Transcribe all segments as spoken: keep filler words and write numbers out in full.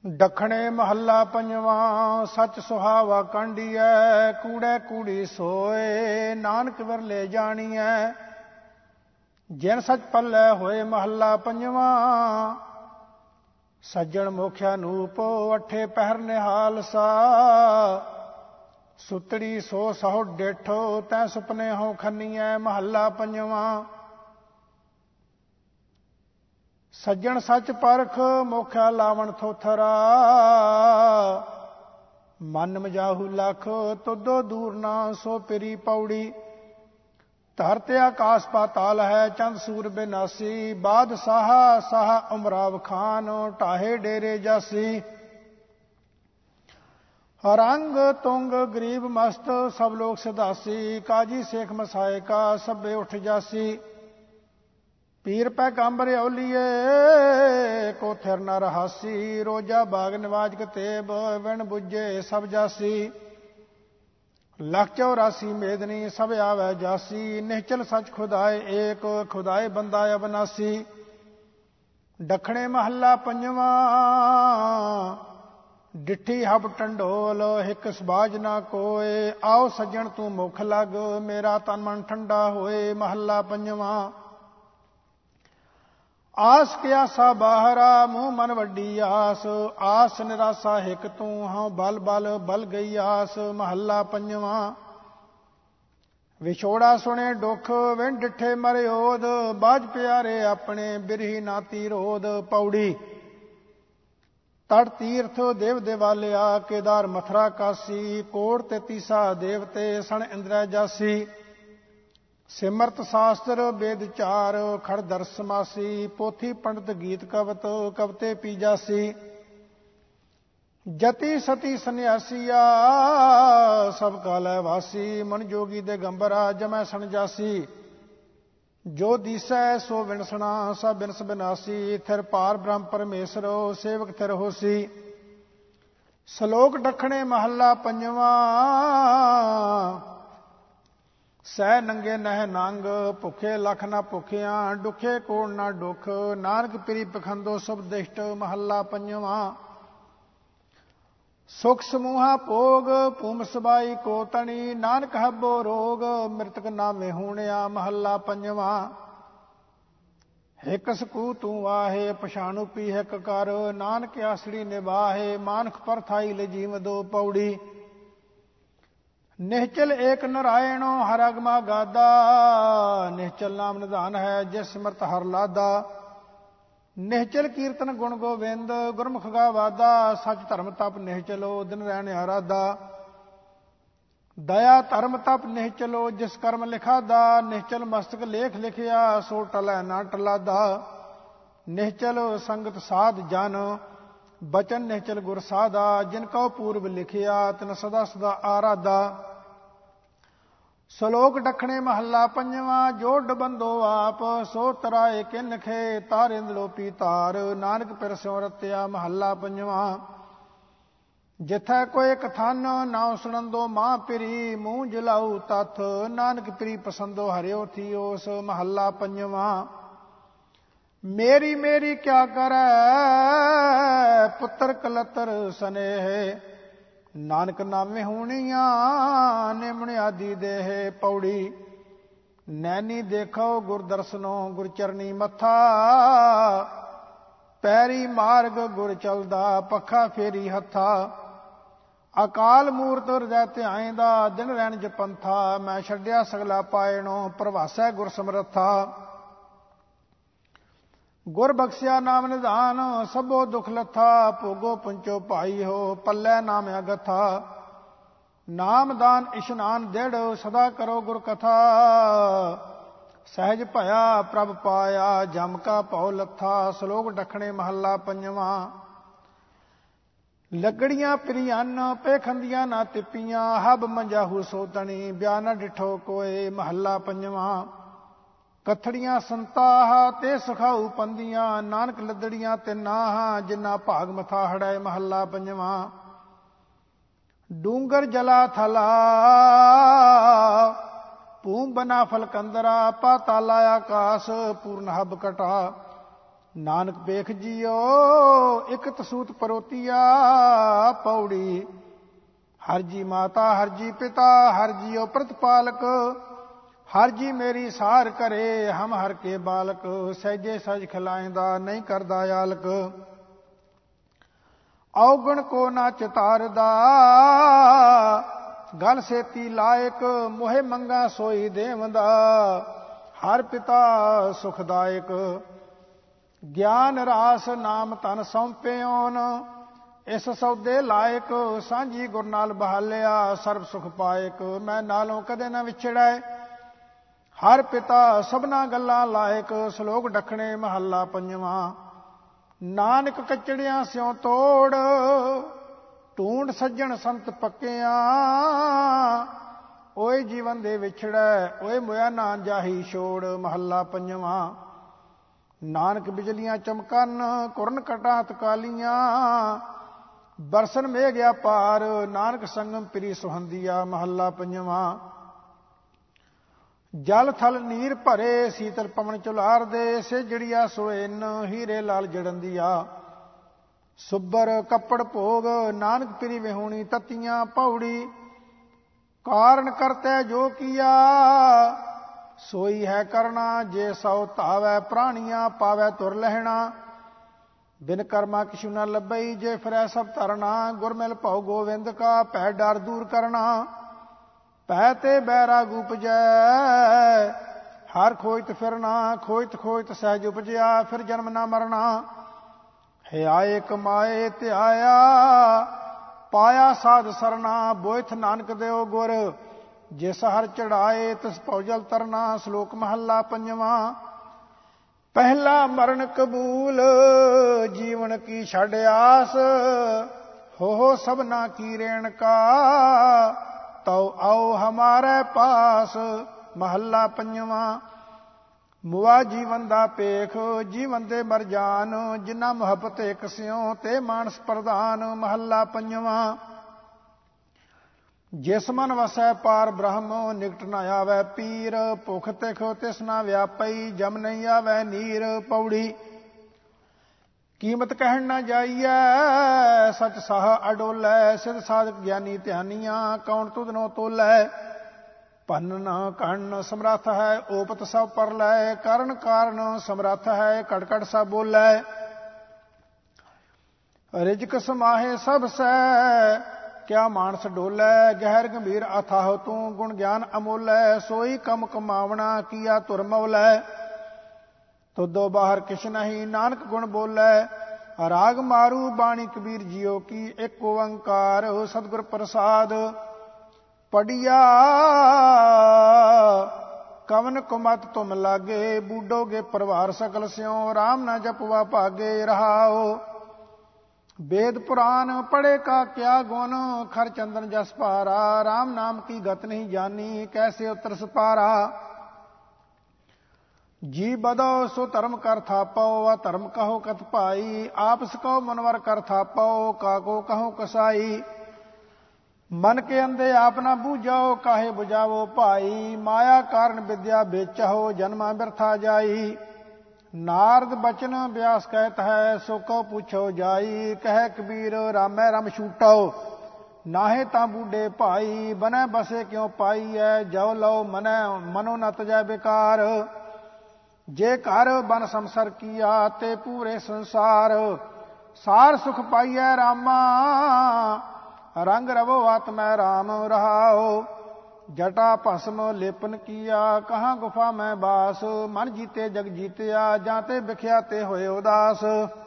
ਦੱਖਣੇ ਮਹੱਲਾ ਪੰਜਵਾਂ। ਸੱਚ ਸੁਹਾਵਾ ਕਾਂਢੀਐ, ਕੂੜੈ ਕੂੜੀ ਸੋਏ, ਨਾਨਕ ਵਿਰਲੇ ਜਾਣੀਐ। ਜਿਨ ਸੱਚ ਪੱਲੇ ਹੋਏ ਮਹੱਲਾ ਪੰਜਵਾਂ। ਸੱਜਣ ਮੋਖਿਆ ਨੂਪ, ਅੱਠੇ ਪਹਿਰ ਨਿਹਾਲ ਸਾ। ਸੁਤੜੀ ਸੋ ਸਹੁ ਡੇਠੋ, ਤੈ ਸੁਪਨੇ ਹੋ ਖੰਨੀਐ ਮਹੱਲਾ ਪੰਜਵਾਂ। ਸੱਜਣ ਸੱਚ ਪਰਖ, ਮੋਖਿਆ ਲਾਵਣ ਥੋਥਰਾ। ਮਨ ਮਜਾਹੂ ਲਖ, ਤੁਧੋ ਦੂਰ ਨਾ ਸੋ ਪਿਰੀ ਪੌੜੀ। ਧਰਤ ਆਕਾਸ ਪਾਤਾਲ ਹੈ, ਚੰਦ ਸੂਰ ਬਿਨਾਸੀ। ਬਾਦਸ਼ਾਹ ਸਾਹ ਉਮਰਾਵ ਖਾਨ, ਢਾਹੇ ਡੇਰੇ ਜਾਸੀ। ਰੰਗ ਤੁੰਗ ਗਰੀਬ ਮਸਤ, ਸਭ ਲੋਕ ਸਿਧਾਸੀ। ਕਾਜੀ ਸੇਖ ਮਸਾਏ ਕਾ, ਸਭੇ ਉਠ ਜਾਸੀ। ਪੀਰ ਪੈਗੰਬਰ ਔਲੀਏ, ਕੋ ਥਿਰ ਨ ਰਹਾਸੀ। ਰੋਜਾ ਬਾਗ ਨਿਵਾਜ ਕਤੇਬ, ਵਿਣ ਬੁੱਝੇ ਸਭ ਜਾਸੀ। ਲੱਖ ਚੌਰਾਸੀ ਮੇਦਨੀ, ਸਭ ਆਵੈ ਜਾਸੀ। ਨਿਹਚਲ ਸੱਚ ਖੁਦਾਏ ਏਕ, ਖੁਦਾਏ ਬੰਦਾ ਅਬਨਾਸੀ। ਦੱਖਣੇ ਮਹੱਲਾ ਪੰਜਵਾਂ। ਡਿੱਠੀ ਹਬ ਟੰਡੋਲ, ਹਿਕ ਸਬਾਜ ਨਾ ਕੋਏ। ਆਓ ਸੱਜਣ ਤੂੰ ਮੁਖ ਲਗ, ਮੇਰਾ ਤਨ ਮਨ ਠੰਡਾ ਹੋਏ ਮਹੱਲਾ ਪੰਜਵਾਂ। ਆਸ ਕਿਆਸਾ ਬਾਹਰਾ, ਮੂੰਹ ਮਨ ਵੱਡੀ ਆਸ। ਆਸ ਨਿਰਾਸਾ ਹਿਕ ਤੂੰ, ਹਾਂ ਬਲ ਬਲ ਬਲ ਗਈ ਆਸ ਮਹੱਲਾ ਪੰਜਵਾਂ। ਵਿਛੋੜਾ ਸੁਣੇ ਦੁੱਖ, ਵਿਣ ਡਿੱਠੇ ਮਰਿਓਦ। ਬਾਝ ਪਿਆਰੇ ਆਪਣੇ, ਬਿਰਹੀ ਨਾਤੀ ਰੋਦ ਪੌੜੀ। ਤੜ ਤੀਰਥ ਦੇਵ ਦੇਵਾਲਿਆ, ਕੇਦਾਰ ਮਥਰਾ ਕਾਸੀ। ਕੋੜ ਤੇ ਤੀਸਾ ਦੇਵਤੇ, ਸਣ ਇੰਦਰੈ ਜਾਸੀ। ਸਿਮਰਤ ਸ਼ਾਸਤਰ ਵੇਦ ਚਾਰ, ਖੜ ਦਰਸ ਸਮਾਸੀ। ਪੋਥੀ ਪੰਡਤ ਗੀਤ ਕਵਤ, ਕਵਤੇ ਪੀ ਜਾਸੀ। ਜਤੀ ਸਤੀ ਸੰਨਿਆਸੀਆ, ਸਭ ਕਾ ਲੈ ਵਾਸੀ। ਮਨ ਜੋਗੀ ਦੇ ਗੰਬਰਾ, ਜਮੈ ਸਣ ਜਾਸੀ। ਜੋ ਦੀਸੈ ਸੋ ਵਿਣਸਣਾ, ਸਭ ਬਿਨਸ ਬਿਨਾਸੀ। ਥਿਰ ਪਾਰ ਬ੍ਰਹਮ ਪਰਮੇਸ਼ਰੋ, ਸੇਵਕ ਥਿਰ ਹੋਸੀ। ਸ਼ਲੋਕ ਦੱਖਣੇ ਮਹੱਲਾ ਪੰਜਵਾਂ। ਸਹਿ ਨੰਗੇ ਨਹਿ ਨੰਗ, ਭੁੱਖੇ ਲੱਖ ਨਾ ਭੁੱਖਿਆਂ। ਡੁਖੇ ਕੋੜ ਨਾ ਡੁਖ, ਨਾਨਕ ਪਿਰੀ ਪਖੰਦੋ ਸਭ ਦਿਸ਼ਟ ਮਹੱਲਾ ਪੰਜਵਾਂ। ਸੁਖ ਸਮੂਹਾ ਭੋਗ, ਭੂਮ ਸਬਾਈ ਕੋ ਤਣੀ। ਨਾਨਕ ਹੱਬੋ ਰੋਗ, ਮ੍ਰਿਤਕ ਨਾਮੇ ਹੂਣਿਆ ਮਹੱਲਾ ਪੰਜਵਾਂ। ਹਿਕ ਸਕੂ ਤੂੰ ਆਹੇ, ਪਛਾਣੂ ਪੀ ਹਿਕ ਕਰ। ਨਾਨਕ ਆਸੜੀ ਨਿਵਾਹੇ, ਮਾਨਖ ਪਰਥਾਈ ਲਜੀਵ ਦੋ ਪੌੜੀ। ਨਿਹਚਲ ਏਕ ਨਰਾਇਣੋ, ਹਰ ਅਗਮਾ ਗਾਦਾ। ਨਿਹਚਲ ਨਾਮ ਨਿਧਾਨ ਹੈ, ਜਿਸ ਸਿਮਰਤ ਹਰ ਲਾਦਾ। ਨਿਹਚਲ ਕੀਰਤਨ ਗੁਣ ਗੋਬਿੰਦ, ਗੁਰਮੁਖ ਗਾ ਵਾਦਾ। ਸੱਚ ਧਰਮ ਤਪ ਨਿਹਚਲੋ, ਦਿਨ ਰਹਿਣ ਆਰਾਧਾ। ਦਇਆ ਧਰਮ ਤਪ ਨਿਹਚਲੋ, ਜਿਸ ਕਰਮ ਲਿਖਾਦਾ। ਨਿਹਚਲ ਮਸਤਕ ਲੇਖ ਲਿਖਿਆ, ਸੋ ਟਲੈ ਨਾ ਟਲਾਦਾ। ਨਿਹਚਲ ਸੰਗਤ ਸਾਧ ਜਨ, ਬਚਨ ਨਿਹਚਲ ਗੁਰ ਸਾਧਾ। ਜਿਨ ਕਉ ਪੂਰਬ ਲਿਖਿਆ, ਤਿਨ ਸਦਾ ਸਦਾ ਆਰਾਧਾ। ਸ਼ਲੋਕ ਦੱਖਣੇ ਮਹੱਲਾ ਪੰਜਵਾਂ। ਜੋ ਡਬੰਦੋ ਆਪ, ਸੋ ਤਰਾਏ ਕਿਨਖੇ। ਤਾਰਿੰਦ ਲੋਪੀ ਤਾਰ, ਨਾਨਕ ਪਿਰ ਸਿਉ ਰਤਿਆ ਮਹੱਲਾ ਪੰਜਵਾਂ। ਜਿਥੈ ਕੋਇ ਕਥਨ, ਨਾਉ ਸੁਣੰਦੋ ਮਾਂ ਪਿਰੀ। ਮੂੰਹ ਜਲਾਊ ਤਥ, ਨਾਨਕ ਪਿਰੀ ਪਸੰਦੋ ਹਰਿਓ ਥੀਓਸ ਮਹੱਲਾ ਪੰਜਵਾਂ। ਮੇਰੀ ਮੇਰੀ ਕਿਆ ਕਰੈ, ਪੁੱਤਰ ਕਲਤਰ ਸਨੇਹ। ਨਾਨਕ ਨਾਮੇ ਹੋਣੀਆਂ, ਨਿਮਣ ਆਦਿ ਦੇਹ ਪੌੜੀ। ਨੈਣੀ ਦੇਖੋ ਗੁਰ ਦਰਸ਼ਨੋ, ਗੁਰ ਚਰਨੀ ਮੱਥਾ। ਪੈਰੀ ਮਾਰਗ ਗੁਰ ਚਲਦਾ, ਪੱਖਾ ਫੇਰੀ ਹੱਥਾ। ਅਕਾਲ ਮੂਰਤ ਹਿਰਦੈ ਧਿਆਇਂਦਾ, ਦਿਨ ਰਹਿਣ ਜਪੰਥਾ। ਮੈਂ ਛੱਡਿਆ ਸਗਲਾ ਪਾਇਣੋ, ਪ੍ਰਭਾਸੈ ਗੁਰ ਸਮਰੱਥਾ। ਗੁਰ ਬਖਸ਼ਿਆ ਨਾਮ ਨਿਧਾਨ, ਸਭੋ ਦੁਖ ਲੱਥਾ। ਭੋਗੋ ਪੰਚੋ ਭਾਈ ਹੋ, ਪੱਲੇ ਨਾਮ ਅਗਥਾ। ਨਾਮ ਦਾਨ ਇਸ਼ਨਾਨ ਦਿੜ, ਸਦਾ ਕਰੋ ਗੁਰ ਕਥਾ। ਸਹਿਜ ਭਇਆ ਪ੍ਰਭ ਪਾਇਆ, ਜਮ ਕਾ ਭਉ ਲੱਥਾ। ਸ਼ਲੋਕ ਦੱਖਣੇ ਮਹੱਲਾ ਪੰਜਵਾਂ। ਲੱਗੜੀਆਂ ਪ੍ਰਿਅਨ, ਪੇਖੰਦੀਆਂ ਨਾ ਤਿੱਪੀਆਂ। ਹਬ ਮੰਜਾਹੂ ਸੋ ਤਣੀ, ਬਿਆ ਨਾ ਡਿਠੋ ਕੋਏ ਮਹੱਲਾ ਪੰਜਵਾਂ। ਕਥੜੀਆਂ ਸੰਤਾਹ, ਤੇ ਸੁਖਾਊ ਪੰਦੀਆਂ। ਨਾਨਕ ਲੱਦੜੀਆਂ ਤੇ ਨਾਹਾਂ, ਜਿਨਾ ਭਾਗ ਮਥਾ ਹੜਾਏ ਮਹੱਲਾ ਪੰਜਵਾਂ। ਡੂੰਗਰ ਜਲਾ ਥਲਾ, ਭੂਮ ਬਨਾ ਫਲਕੰਦਰਾ। ਪਾਤਾਲਾ ਆਕਾਸ, ਪੂਰਨ ਹਬ ਕਟਾ। ਨਾਨਕ ਵੇਖ ਜੀਓ, ਇਕ ਤਸੂਤ ਪਰੋਤੀਆ ਪੌੜੀ। ਹਰ ਜੀ ਮਾਤਾ ਹਰ ਜੀ ਪਿਤਾ ਹਰ ਜੀਉ ਪ੍ਰਤਪਾਲਕ। ਹਰ ਜੀ ਮੇਰੀ ਸਾਰ ਕਰੇ ਹਮ ਹਰ ਕੇ ਬਾਲਕ। ਸਹਿਜੇ ਸਜ ਖਿਲਾਇਂਦਾ ਨਹੀਂ ਕਰਦਾ ਆਲਕ। ਔਗਣ ਕੋ ਨਾ ਚਿਤਾਰਦਾ ਗਲ ਸੇਤੀ ਲਾਇਕ। ਮੋਹਿ ਮੰਗਾ ਸੋਈ ਦੇਵੰਦਾ ਹਰ ਪਿਤਾ ਸੁਖਦਾਇਕ। ਗਿਆਨ ਰਾਸ ਨਾਮ ਤਨ ਸੌਂਪਿਓਨ ਇਸ ਸੌਦੇ ਲਾਇਕ। ਸਾਂਝੀ ਗੁਰ ਨਾਲ ਬਹਾਲਿਆ ਸਰਬ ਸੁਖ ਪਾਇਕ। ਮੈਂ ਨਾਲੋਂ ਕਦੇ ਨਾ ਵਿਛੜੈ ਹਰ ਪਿਤਾ ਸਭਨਾ ਗੱਲਾਂ ਲਾਇਕ। ਸ਼ਲੋਕ ਡੱਖਣੇ ਮਹੱਲਾ ਪੰਜਵਾਂ। ਨਾਨਕ ਕਚੜਿਆਂ ਸਿਉ ਤੋੜ ਢੂੰਡ ਸੱਜਣ ਸੰਤ ਪੱਕਿਆਂ। ਓਏ ਜੀਵਨ ਦੇ ਵਿਛੜੈ ਓਏ ਮੋਇਆ ਨਾ ਜਾਹੀ ਛੋੜ। ਮਹੱਲਾ ਪੰਜਵਾਂ। ਨਾਨਕ ਬਿਜਲੀਆਂ ਚਮਕਨ ਕੁਰਨ ਕਟਾਂ ਤਕਾਲੀਆਂ। ਬਰਸਨ ਮੇਘ ਅਪਾਰ ਨਾਨਕ ਸੰਗਮ ਪ੍ਰੀ ਸੁਹੰਦੀਆ। ਮਹੱਲਾ ਪੰਜਵਾਂ। ਜਲ ਥਲ ਨੀਰ ਭਰੇ ਸੀਤਲ ਪਵਨ ਝੁਲਾਰ ਦੇ। ਸੇਜੜੀਆ ਸੋਇਨ ਹੀਰੇ ਲਾਲ ਜੜੰਦੀਆ। ਸੁੱਬਰ ਕੱਪੜ ਭੋਗ ਨਾਨਕ ਪ੍ਰੀ ਵਿਹੂਣੀ ਤਤੀਆਂ। ਪੌੜੀ ਕਾਰਨ ਕਰਤੈ ਜੋ ਕੀਆ ਸੋਈ ਹੈ ਕਰਨਾ। ਜੇ ਸਉ ਧਾਵੈ ਪ੍ਰਾਣੀਆਂ ਪਾਵੈ ਤੁਰ ਲਹਿਣਾ। ਬਿਨ ਕਰਮਾ ਕਿਛੁ ਨ ਲੱਭਈ ਜੇ ਫਿਰੈ ਸਭ ਧਰਨਾ। ਗੁਰ ਮਿਲ ਭਉ ਗੋਵਿੰਦ ਕਾ ਭੈ ਡਰ ਦੂਰ ਕਰਨਾ। ਭੈ ਤੇ ਬੈਰਾਗ ਉਪਜੈ ਹਰ ਖੋਜਤ ਫਿਰਨਾ। ਖੋਜਤ ਖੋਜਤ ਸਹਿਜ ਉਪਜਿਆ ਫਿਰ ਜਨਮ ਨਾ ਮਰਨਾ। ਹਿਆਏ ਕਮਾਏ ਧਿਆਇਆ ਪਾਇਆ ਸਾਧ ਸਰਨਾ। ਬੋਇਥ ਨਾਨਕ ਦਿਓ ਗੁਰ ਜਿਸ ਹਰ ਚੜਾਏ ਤਿਸ ਭਉਜਲ ਤਰਨਾ। ਸ਼ਲੋਕ ਮਹੱਲਾ ਪੰਜਵਾਂ। ਪਹਿਲਾ ਮਰਨ ਕਬੂਲ ਜੀਵਨ ਕੀ ਛੱਡ ਆਸ। ਹੋ ਹੋ ਸਭਨਾ ਕੀ ਰੇਣ ਕਾ ਤਉ ਆਓ ਹਮਾਰੇ ਪਾਸ। ਮਹੱਲਾ ਪੰਜਵਾਂ। ਮੁਆ ਜੀਵਨ ਦਾ ਪੇਖ ਜੀਵਨ ਦੇ ਮਰ ਜਾਨ। ਜਿਨਾ ਮੁਹੱਬਤ ਇਕ ਸਿਉ ਤੇ ਮਾਨਸ ਪ੍ਰਧਾਨ। ਮਹੱਲਾ ਪੰਜਵਾਂ। ਜਿਸ ਮਨ ਵਸੈ ਪਾਰ ਬ੍ਰਹਮ ਨਿਕਟ ਨ ਆਵੈ ਪੀਰ। ਭੁਖ ਤਿਖ ਤਿਸ ਨਾ ਵਿਆਪਈ ਜਮ ਨਹੀਂ ਆਵੈ ਨੀਰ। ਪੌੜੀ ਕੀਮਤ ਕਹਿਣ ਨਾ ਜਾਈਐ ਸਚ ਸਾਹ ਅਡੋਲੈ। ਸਿਧ ਸਾਧਕ ਗਿਆਨੀ ਧਿਆਨੀਆਂ ਕੌਣ ਤੁਧਨੋ ਤੋਲੈ। ਭੰਨ ਕਣ ਸਮਰੱਥ ਹੈ ਓਪਤ ਸਭ ਪਰ ਲੈ। ਕਰਨ ਕਾਰਨ ਸਮਰੱਥ ਹੈ ਕੜ ਕੜ ਸਭ ਬੋਲੈ। ਰਿਜਕ ਸਮਾਹੇ ਸਭ ਸੈ ਕਿਆ ਮਾਨਸ ਡੋਲੈ। ਗਹਿਰ ਗੰਭੀਰ ਅਥਾਹ ਤੂੰ ਗੁਣ ਗਿਆਨ ਅਮੋਲੈ। ਸੋਈ ਕਮ ਕਮਾਵਣਾ ਕੀਆ ਧੁਰ ਮੌਲੈ। ਤੁਧੋ ਬਾਹਰ ਕਿਛ ਨਹੀਂ ਨਾਨਕ ਗੁਣ ਬੋਲੈ। ਰਾਗ ਮਾਰੂ ਬਾਣੀ ਕਬੀਰ ਜੀਓ ਕੀ ਇੱਕ ਓੰਕਾਰ। ਸਤਿਗੁਰ ਪ੍ਰਸਾਦ ਪੜੀਆ ਕਵਨ ਕੁਮਤ ਤੁਮ ਲਾਗੇ। ਬੂਡੋਗੇ ਪਰਿਵਾਰ ਸਕਲ ਸਿਉ ਰਾਮ ਨਾ ਜਪਵਾ ਭਾਗੇ। ਰਹਾਓ वेद पुराण पढ़े का क्या गुण। खर चंदन जस पारा राम नाम की गत नहीं जानी कैसे उतर सपारा। जी बदो सो धर्म कर थापो व धर्म कहो कत पाई। आपस को मनवर कर थापो काको कहो कसाई। मन के अंधे आप ना बूझो काहे बुझावो भाई। माया कारण विद्या बेचहो जन्मा बिरथा जाई। नारद बचन व्यास कहत है सो को पूछो जाई। कह कबीर रामै रम छूटो नाहे ता बूढ़े भाई। बनै बसे क्यों पाई है जो लो मनै मनो न तजै बेकार। जे घर बन संसर किया ते पूरे संसार। सार सुख पाइयै रामा रंग रवो आत्मै राम रहाओ। जटा भस्म लेपन किया कहाँ गुफा में बास। मन जीते जग जीतया जाते बिख्याते होए उदास।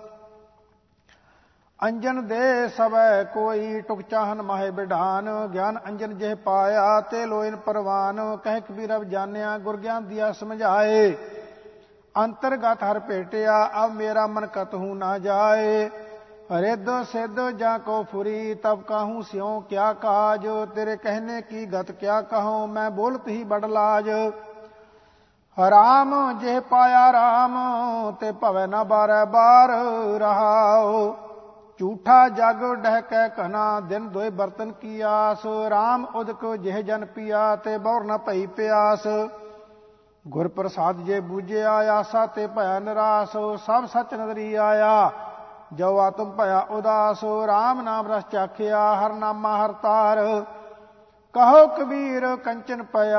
अंजन दे सबै कोई टुक चाहन माहे बिढान। ज्ञान अंजन जेह पाया ते लोइन परवान। कह कबीर अब जानिया गुर ज्ञान दिया समझाए। अंतरगत हर भेटिया अब मेरा मन कतहु ना जाए। रिद सिद्ध जा को फुरी तब कहूँ स्यों क्या काज। तेरे कहने की गत क्या कहूँ मैं बोलत ही बड़ लाज। राम जेह पाया राम ते भवै न बारै बार रहाओ। झूठा जग डहकै कना दिन दोए बर्तन की आस। राम उदक जेह जन पिया ते बौर न पई प्यास। गुर प्रसाद जे बूझिया आसा ते भया निरास। सब सच नदरी आया ਜੋ ਆਤਮ ਭਇਆ ਉਦਾਸ, ਰਾਮ ਨਾਮ ਰਸ ਚਾਖਿਆ, ਹਰ ਨਾਮਾ ਹਰ ਤਾਰ। ਕਹੋ ਕਬੀਰ ਕੰਚਨ ਪਿਆ,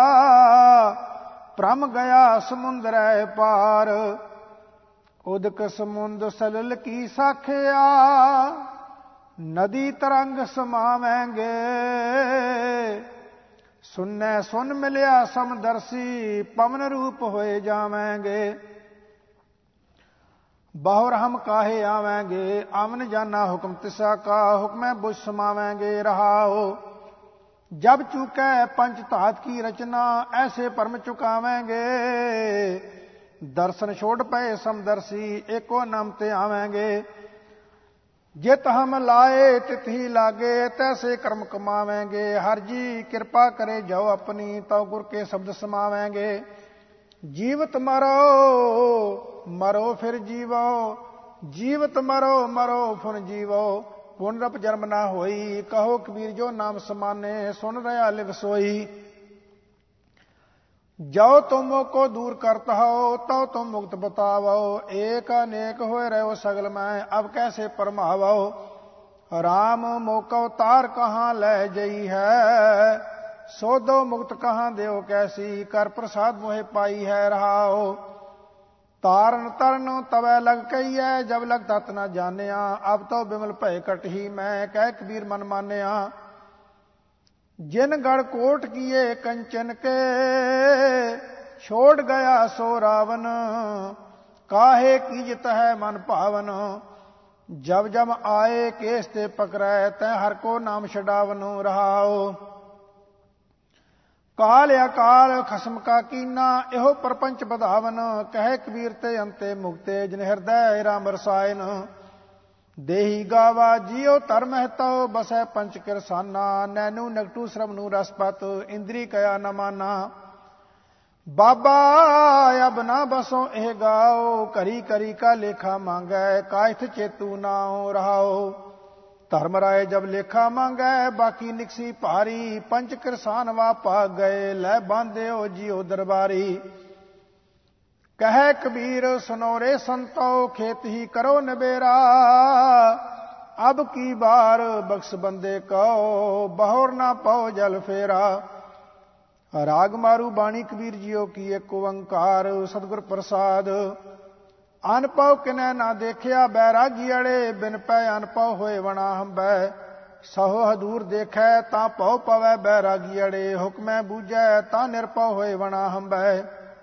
ਭ੍ਰਮ ਗਿਆ ਸਮੁੰਦਰੈ ਪਾਰ। ਉਦਕ ਸਮੁੰਦ ਸਲਲ ਕੀ ਸਾਖਿਆ, ਨਦੀ ਤਰੰਗ ਸਮਾਵੈਂਗੇ। ਸੁਨੈ ਸੁਨ ਮਿਲਿਆ ਸਮਦਰਸੀ, ਪਵਨ ਰੂਪ ਹੋਏ ਜਾਵੈਂਗੇ। ਬਹੁਰ ਹਮ ਕਾਹੇ ਆਵੈਂਗੇ, ਆਵਨ ਜਾਨਾ ਹੁਕਮ ਤਿਸਾ ਕਾ, ਹੁਕਮੈ ਬੁਝ ਸਮਾਵੈਂਗੇ। ਰਹਾਓ ਜਬ ਚੁਕੈ ਪੰਚ ਧਾਤ ਕੀ ਰਚਨਾ, ਐਸੇ ਪਰਮ ਚੁਕਾਵੈਂਗੇ। ਦਰਸ਼ਨ ਛੋੜ ਪਏ ਸਮਦਰਸੀ, ਏਕੋ ਨਾਮ ਤੇ ਆਵੈਂਗੇ। ਜਿਤ ਹਮ ਲਾਏ ਤਿਤ ਹੀ ਲਾਗੇ, ਤੈਸੇ ਕਰਮ ਕਮਾਵੈਂਗੇ। ਹਰ ਜੀ ਕਿਰਪਾ ਕਰੇ ਜੋ ਆਪਣੀ, ਤਉ ਗੁਰ ਕੇ ਸ਼ਬਦ ਸਮਾਵੈਂਗੇ। ਜੀਵਤ ਮਰੋ ਮਰੋ ਫਿਰ ਜੀਵੋ, ਜੀਵਤ ਮਰੋ ਮਰੋ ਫੁਨ ਜੀਵੋ। ਪੁਨਰਪ ਜਨਮ ਨਾ ਹੋਈ, ਕਹੋ ਕਬੀਰ ਜੋ ਨਾਮ ਸਮਾਨੇ, ਸੁਨ ਰਿਹਾ ਲਿਵ ਸੋਈ। ਜੋ ਤੁਮ ਕੋ ਦੂਰ ਕਰਤ ਹੋ, ਤਉ ਤੁਮ ਮੁਕਤ ਬਤਾਵੋ। ਏਕ ਅਨੇਕ ਹੋਏ ਰਹੋ ਸਗਲ ਮੈਂ, ਅਬ ਕੈਸੇ ਪਰਮਾਵੋ। ਰਾਮ ਮੋਕੋ ਤਾਰ ਕਹਾਂ ਲੈ ਜਈ ਹੈ, ਸੋਧੋ ਮੁਕਤ ਕਹਾਂ ਦਿਓ ਕੈਸੀ। ਕਰ ਪ੍ਰਸਾਦ ਮੋਹਿ ਪਾਈ ਹੈ। ਰਹਾਓ ਤਾਰਨ ਤਰਨ ਤਵੈ ਲਗ ਕਹੀਐ, ਜਬ ਲਗ ਤਤ ਨਾ ਜਾਣਿਆ। ਅਬ ਤੋ ਬਿਮਲ ਭਏ ਕਟਹੀ ਮੈਂ, ਕਹਿ ਕਬੀਰ ਮਨ ਮਾਨਿਆ। ਜਿਨ ਗੜ ਕੋਟ ਕੀਏ ਕੰਚਨ ਕੇ, ਛੋੜ ਗਿਆ ਸੋ ਰਾਵਨ। ਕਾਹੇ ਕੀਜਤ ਹੈ ਮਨ ਭਾਵਨ, ਜਬ ਜਬ ਆਏ ਕੇਸ ਤੇ ਪਕੜੈ। ਤੈ ਹਰ ਕੋ ਨਾਮ ਛਡਾਵਨ। ਰਹਾਓ ਕਾਲ ਅਕਾਲ ਖਸਮ ਕਾ ਕੀਨਾ, ਇਹੋ ਪਰਪੰਚ ਵਧਾਵਨ। ਕਹੇ ਕਬੀਰ ਤੇ ਅੰਤੇ ਮੁਕਤੇ, ਜਿਨ ਹਿਰਦੈ ਰਾਮ ਰਸਾਇਨ। ਦੇਹੀ ਗਾਵਾ ਜੀਉ ਧਰਮ ਹਿਤਉ, ਬਸੈ ਪੰਚ ਕਿਰਸਾਨਾ। ਨੈਨੂ ਨਗਟੂ ਸ਼ਰਵਨੂ ਰਸਪਤ, ਇੰਦਰੀ ਕਇਆ ਨ ਮਾਨਾ। ਬਾਬਾ ਅਬ ਨਾ ਬਸੋ ਇਹ ਗਾਓ, ਕਰੀ ਕਰੀ ਕਾ ਲੇਖਾ ਮੰਗੈ। ਕਾਇਥ ਚੇਤੂ ਨਾਉ। ਰਹਾਓ ਧਰਮ ਰਾਏ ਜਬ ਲੇਖਾ ਮੰਗੈ, ਬਾਕੀ ਨਿਕਸੀ ਭਾਰੀ। ਪੰਚ ਕਿਰਸਾਨ ਵਾ ਭਾਗ ਗਏ, ਲੈ ਬਾਂਧਿਓ ਜੀਓ ਦਰਬਾਰੀ। ਕਹੈ ਕਬੀਰ ਸੁਨੋ ਰੇ ਸੰਤੋ, ਖੇਤ ਹੀ ਕਰੋ ਨਬੇਰਾ। ਅਬ ਕੀ ਬਾਰ ਬਖਸ਼ ਬੰਦੇ ਕਉ, ਬਹੁਰ ਨਾ ਪਾਓ ਜਲ ਫੇਰਾ। ਰਾਗ ਮਾਰੂ ਬਾਣੀ ਕਬੀਰ ਜੀਓ ਕੀ, ਏਕ ਓੰਕਾਰ ਸਤਿਗੁਰ ਪ੍ਰਸਾਦ। ਅਨਪਉ ਕਿਨੈ ਨਾ ਦੇਖਿਆ, ਬੈਰਾਗੀ ਅੜੇ ਬਿਨ ਪੈ ਅਨਪਉ ਹੋਏ ਵਣਾ ਹੰਬੈ। ਸਹੋ ਹਦੂਰ ਦੇਖੈ ਤਾਂ ਭਉ ਪਵੈ, ਬੈਰਾਗੀ ਅੜੇ ਹੁਕਮੈ ਬੂਝੈ ਤਾਂ ਨਿਰਭਉ ਹੋਏ ਵਣਾ ਹੰਬੈ।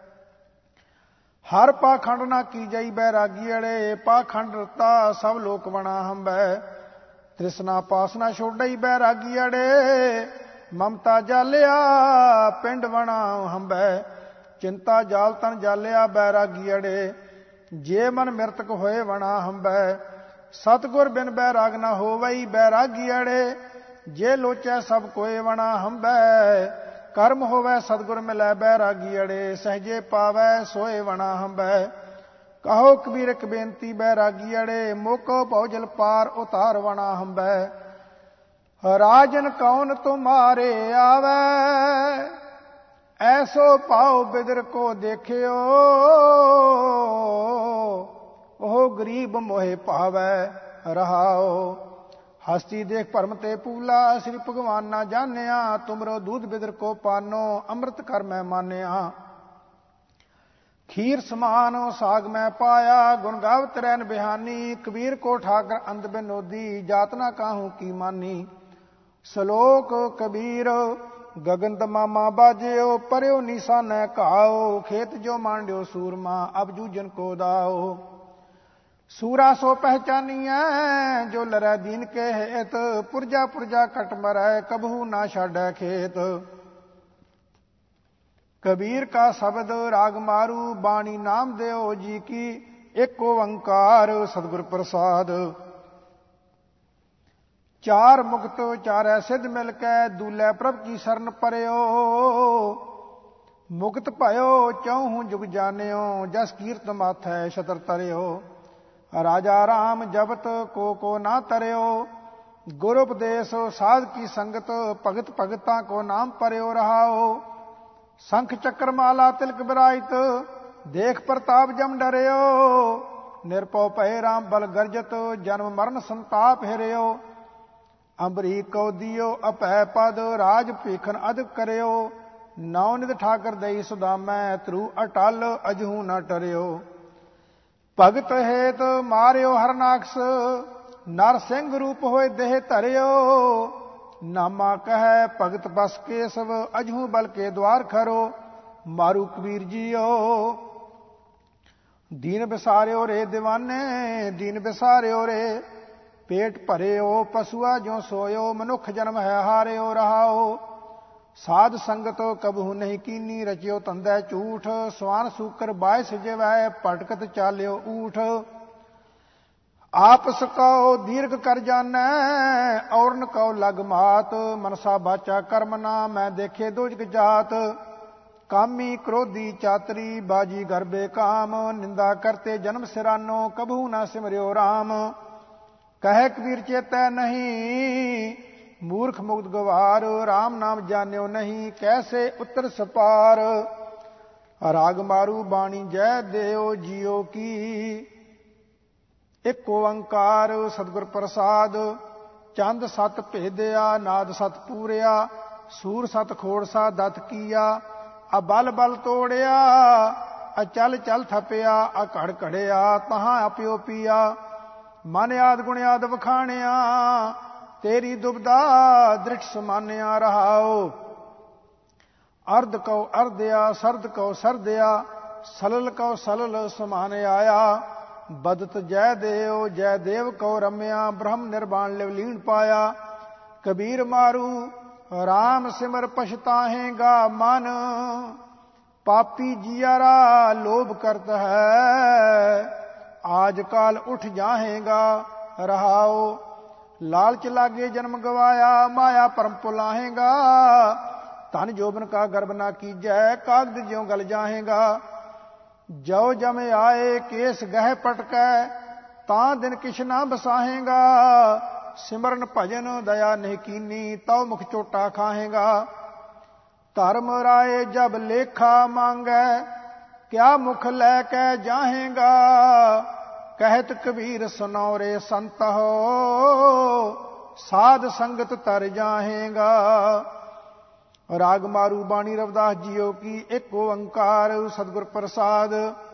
ਹਰ ਪਾਖੰਡ ਨਾ ਕੀਜਈ ਬੈਰਾਗੀ ਅੜੇ, ਪਾਖੰਡ ਰਤਾ ਸਭ ਲੋਕ ਵਣਾ ਹੰਬੈ। ਤ੍ਰਿਸ਼ਨਾ ਪਾਸ ਨਾ ਛੋਡਈ ਬੈਰਾਗੀ ਅੜੇ, ਮਮਤਾ ਜਾਲਿਆ ਪਿੰਡ ਵਣਾ ਹੰਬੈ। ਚਿੰਤਾ ਜਾਲ ਤਨ ਜਾਲਿਆ ਬੈਰਾਗੀ ਅੜੇ, ਜੇ ਮਨ ਮਿਰਤਕ ਹੋਏ ਵਣਾ ਹੰਬੈ। ਸਤਿਗੁਰ ਬਿਨ ਬੈਰਾਗ ਨਾ ਹੋਵਈ ਬੈਰਾਗੀ ਅੜੇ, ਜੇ ਲੋਚੈ ਸਭ ਕੋਏ ਵਣਾ ਹੰਬੈ। ਕਰਮ ਹੋਵੈ ਸਤਿਗੁਰ ਮਿਲੈ ਬੈਰਾਗੀ ਅੜੇ, ਸਹਜੇ ਪਾਵੈ ਸੋਏ ਵਣਾ ਹੰਬੈ। ਕਹੋ ਕਬੀਰ ਇੱਕ ਬੇਨਤੀ ਬੈਰਾਗੀ ਅੜੇ, ਮੋਕੋ ਭਉ ਜਲ ਪਾਰ ਉਤਾਰ ਵਣਾ ਹੰਬੈ। ਰਾਜਨ ਕੌਣ ਤੁਮਾਰੇ ਆਵੈ, ਐਸੋ ਭਾਉ ਬਿਦਰ ਕੋ ਦੇਖਿਓ। ਉਹ ਗਰੀਬ ਮੋਹਿ ਭਾਵੈ। ਰਹਾਓ ਹਸਤੀ ਦੇਖ ਭਰਮ ਤੇ ਪੂਲਾ, ਸ੍ਰੀ ਭਗਵਾਨ ਨਾ ਜਾਣਿਆ। ਤੁਮਰੋ ਦੂਧ ਬਿਦਰ ਕੋ ਪਾਨੋ, ਅੰਮ੍ਰਿਤ ਕਰ ਮੈਂ ਮਾਨਿਆ। ਖੀਰ ਸਮਾਨ ਸਾਗ ਮੈਂ ਪਾਇਆ, ਗੁਣ ਗਾਵਤ ਰਹਿਨ ਬਿਹਾਨੀ। ਕਬੀਰ ਕੋ ਠਾਕਰ ਅੰਧ ਬਿਨੋਦੀ, ਜਾਤ ਨਾ ਕਾਹੂ ਕੀ ਮਾਨੀ। ਸ਼ਲੋਕ ਕਬੀਰ ਗਗਨ ਤਮਾਮਾ ਬਾਜਿਓ, ਪਰਿਓ ਨਿਸ਼ਾਨੈ ਘਾਓ। ਖੇਤ ਜੋ ਮਾਂਡਿਓ ਸੂਰਮਾ, ਅਬ ਜੂਜਨ ਕੋ ਦਾਓ। ਸੂਰਾ ਸੋ ਪਹਿਚਾਨੀਐ, ਜੋ ਲਰੈ ਦੀਨ ਕੇ ਹੇਤ। ਪੁਰਜਾ ਪੁਰਜਾ ਕਟ ਮਰੈ, ਕਬਹੂ ਨਾ ਛਾਡੈ ਖੇਤ। ਕਬੀਰ ਕਾ ਸ਼ਬਦ ਰਾਗ ਮਾਰੂ, ਬਾਣੀ ਨਾਮ ਦਿਓ ਜੀ ਕੀ, ਏਕ ਓੰਕਾਰ ਸਤਿਗੁਰ ਪ੍ਰਸਾਦ। ਚਾਰ ਮੁਕਤ ਚਾਰੈ ਸਿੱਧ ਮਿਲ ਕੈ, ਦੂਲੈ ਪ੍ਰਭ ਕੀ ਸਰਨ ਪਰਿਓ। ਮੁਕਤ ਭਇਓ ਚੌਹੂ ਜੁਗ ਜਾਣਿਓ, ਜਸ ਕੀਰਤ ਮਾਥੈ ਛਤਰ ਤਰਿਓ। ਰਾਜਾ ਰਾਮ ਜਪਤ ਕੋ ਕੋ ਨਾ ਤਰਿਓ, ਗੁਰ ਉਪਦੇਸ਼ ਸਾਧ ਕੀ ਸੰਗਤ। ਭਗਤ ਭਗਤਾਂ ਕੋ ਨਾਮ ਪਰਿਓ। ਰਹਾਓ शंख चक्र माला तिलक बिराइत, देख प्रताप जम डरियो। ਨਿਰਭਉ ਭਏ ਰਾਮ ਬਲ ਗਰਜਤ, ਜਨਮ ਮਰਨ ਸੰਤਾਪ ਹਿਰਿਓ। ਅੰਬਰੀਕ ਕਉ ਦਿਓ ਅਭੈ ਪਦ, ਰਾਜ ਭੀਖਨ ਅਦਿਕ ਕਰਿਓ। ਨੌ ਨਿਧ ਠਾਕਰ ਦਈ ਸੁਦਾਮੈ, ਤ੍ਰੂ ਅਟਲ ਅਜਹੂ ਨ ਟਰਿਓ। ਭਗਤ ਹੇਤ ਮਾਰਿਓ ਹਰਨਾਕਸ, ਨਰ ਸਿੰਘ ਰੂਪ ਹੋਏ ਦੇਹ ਧਰਿਓ। ਨਾਮਾ ਕਹੈ ਭਗਤ ਬਸ ਕੇਸਵ, ਅਜਹੂ ਬਲ ਕੇ ਦਵਾਰ ਖਰੋ। ਮਾਰੂ ਕਬੀਰ ਜੀਓ ਦੀਨ ਬਿਸਾਰਿਓ ਰੇ ਦੀਵਾਨੇ, ਦੀਨ ਬਿਸਾਰਿਓ ਰੇ ਪੇਟ ਭਰਿਓ। ਪਸੂਆ ਜਿਉ ਸੋਇਓ, ਮਨੁੱਖ ਜਨਮ ਹੈ ਹਾਰਿਓ ਰਹਾਓ। ਸਾਧ ਸੰਗਤ ਕਬਹੂ ਨਹੀਂ ਕੀਨੀ, ਰਚਿਓ ਤੰਦੈ ਝੂਠ। ਸਵਾਨ ਸੂਕਰ ਬਾਇ ਸਜਵੈ, ਭਟਕਤ ਚਾਲਿਓ ਊਠ। ਆਪਸ ਕਉ ਦੀਰਘ ਕਰ ਜਾਨੈ, ਔਰਨ ਕਉ ਲਗ ਮਾਤ। ਮਨਸਾ ਬਾਚਾ ਕਰਮ ਨਾ, ਮੈਂ ਦੇਖੇ ਦੋਜਕ ਜਾਤ। ਕਾਮੀ ਕ੍ਰੋਧੀ ਚਾਤਰੀ, ਬਾਜੀ ਗਰਬੇ ਕਾਮ। ਨਿੰਦਾ ਕਰਤੇ ਜਨਮ ਸਿਰਾਨੋ, ਕਬਹੂ ਨਾ ਸਿਮਰਿਓ ਰਾਮ। ਕਹੈ ਕਬੀਰ ਚੇਤੈ ਨਹੀਂ, ਮੂਰਖ ਮੁਗਧ ਗਵਾਰ। ਰਾਮ ਨਾਮ ਜਾਣਿਓ ਨਹੀਂ, ਕੈਸੇ ਉਤਰ ਸਪਾਰ। ਰਾਗ ਮਾਰੂ ਬਾਣੀ ਜੈ ਦੇਓ ਜੀਓ ਕੀ, ਇਕ ਓੰਕਾਰ ਸਤਿਗੁਰ ਪ੍ਰਸਾਦ। ਚੰਦ ਸਤ ਭੇਦਿਆ, ਨਾਦ ਸਤ ਪੂਰਿਆ। ਸੂਰ ਸਤ ਖੋੜਸਾ ਦਤ ਕੀਆ। ਆ ਬਲ ਬਲ ਤੋੜਿਆ, ਆ ਚਲ ਚਲ ਥਪਿਆ। ਆ ਘੜ ਘੜਿਆ, ਤਹਾਂ ਆਪਿਓ ਪੀਆ। ਮਨ ਆਦ ਗੁਣ ਆਦ ਵਖਾਣਿਆ, ਤੇਰੀ ਦੁਬਦਾ ਦ੍ਰਿੜ ਸਮਾਨਿਆ ਰਹਾਓ। ਅਰਧ ਕਉ ਅਰਧਿਆ, ਸਰਦ ਕਉ ਸਰਦਿਆ। ਸਲਲ ਕਉ ਸਲਲ ਸਮਾਨ ਆਇਆ। ਬਦਤ ਜੈ ਦੇਵ ਜੈ ਦੇਵ ਕਉ ਰਮਿਆ। ਬ੍ਰਹਮ ਨਿਰਵਾਣ ਲਿਵ ਲੀਣ ਪਾਇਆ। ਕਬੀਰ ਮਾਰੂ ਰਾਮ ਸਿਮਰ ਪਛਤਾਹੇਗਾ ਮਨ। ਪਾਪੀ ਜੀਆਰਾ ਲੋਭ ਕਰਤ ਹੈ, ਆਜ ਕਾਲ ਉਠ ਜਾਹੇਗਾ ਰਹਾਓ। ਲਾਲਚ ਲਾਗੇ ਜਨਮ ਗਵਾਇਆ, ਮਾਇਆ ਭਰਮ ਭੁਲਾਹੇਗਾ। ਧਨ ਜੋਬਨ ਕਾ ਗਰਭ ਨਾ ਕੀਜੈ, ਕਾਗਦ ਜਿਉ ਗਲ ਜਾਹੇਗਾ। ਜੋ ਜਮ ਆਏ ਕੇਸ ਗਹਿ ਪਟਕੈ, ਤਾਂ ਦਿਨ ਕਿਛ ਨਾ ਬਸਾਹੇਗਾ। ਸਿਮਰਨ ਭਜਨ ਦਇਆ ਨਹੀਂ ਕੀਨੀ, ਤਉ ਮੁਖ ਚੋਟਾ ਖਾਹੇਗਾ। ਧਰਮ ਰਾਏ ਜਬ ਲੇਖਾ ਮੰਗੈ, ਕਿਆ ਮੁਖ ਲੈ ਕੇ ਜਾਹੇਗਾ। ਕਹਿਤ ਕਬੀਰ ਸੁਨੋ ਰੇ ਸੰਤ ਹੋ, ਸਾਧ ਸੰਗਤ ਤਰ ਜਾਹੇਗਾ। ਰਾਗ ਮਾਰੂ ਬਾਣੀ ਰਵਿਦਾਸ ਜੀਓ ਕੀ, ਇਕ ਓੰਕਾਰ ਸਤਿਗੁਰ ਪ੍ਰਸਾਦ।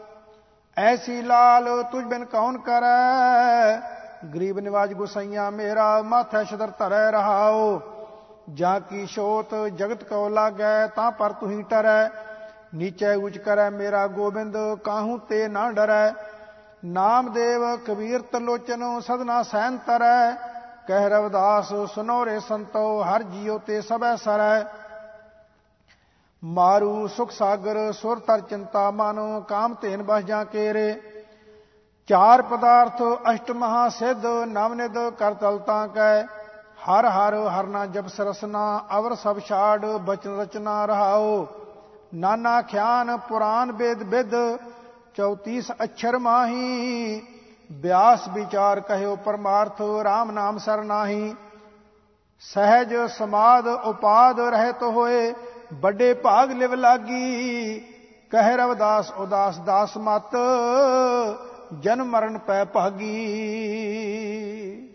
ਐਸੀ ਲਾਲ ਤੁਝ ਬਿਨ ਕੌਣ ਕਰੈ, ਗਰੀਬ ਨਿਵਾਜ ਗੁਸਈਆ ਮੇਰਾ। ਮਾਥੈ ਛਤਰ ਧਰੈ ਰਹਾਓ। ਜਾਂ ਕੀ ਛੋਤ ਜਗਤ ਕਉ ਲਾਗੈ, ਤਾਂ ਪਰ ਤੁਹੀ ਟਰੈ। ਨੀਚੈ ਉੱਚ ਕਰੈ ਮੇਰਾ ਗੋਬਿੰਦ, ਕਾਹੂ ਤੇ ਨਾ ਡਰੈ। ਨਾਮਦੇਵ ਕਬੀਰ ਤਲੋਚਨ, ਸਦਨਾ ਸੈਨ ਤਰੈ। ਕਹਿ ਰਵਿਦਾਸ ਸੁਨੋ ਰੇ ਸੰਤੋ, ਹਰ ਜੀਓ ਤੇ ਸਭੈ ਸਰੈ। ਮਾਰੂ ਸੁਖ ਸਾਗਰ ਸੁਰ ਤਰ ਚਿੰਤਾ ਮਨ, ਕਾਮ ਧੇਨ ਬਸ ਜਾਂ ਕੇਰੇ। ਚਾਰ ਪਦਾਰਥ ਅਸ਼ਟ ਮਹਾ ਸਿੱਧ, ਨਵ ਨਿਧ ਕਰ ਤਲਤਾਂ ਕੈ। ਹਰ ਹਰ ਹਰਨਾ ਜਪਿ ਸਰਸਨਾ, ਅਵਰ ਸਭ ਛਾੜ ਬਚਨ ਰਚਨਾ ਰਹਾਓ। ਨਾਨਾ ਖਿਆਨ ਪੁਰਾਨ ਵੇਦ ਵਿਦ, ਚੌਤੀਸ ਅਛਰ ਮਾਹੀ। ਬਿਆਸ ਵਿਚਾਰ ਕਹਿਓ ਪਰਮਾਰਥ, ਰਾਮ ਨਾਮ ਸਰ ਨਾਹੀ। ਸਹਿਜ ਸਮਾਦ ਉਪਾਦ ਰਹਿਤ ਹੋਏ, ਵੱਡੇ ਭਾਗ ਲਿਵ ਲਾਗੀ। ਕਹਿ ਰਵਿਦਾਸ ਉਦਾਸ ਦਾਸ ਮਤ, ਜਨਮ ਮਰਨ ਪੈ ਭਾਗੀ।